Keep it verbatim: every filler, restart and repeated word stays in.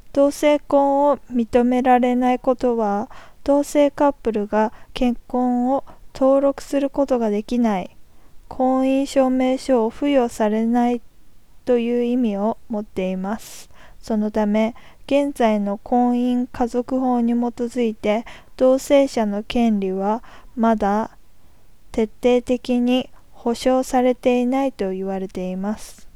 同性婚を認められないことは、同性カップルが結婚を登録することができない、婚姻証明書を付与されないという意味を持っています。そのため、現在の婚姻家族法に基づいて、同性者の権利はまだ徹底的に保障されていないと言われています。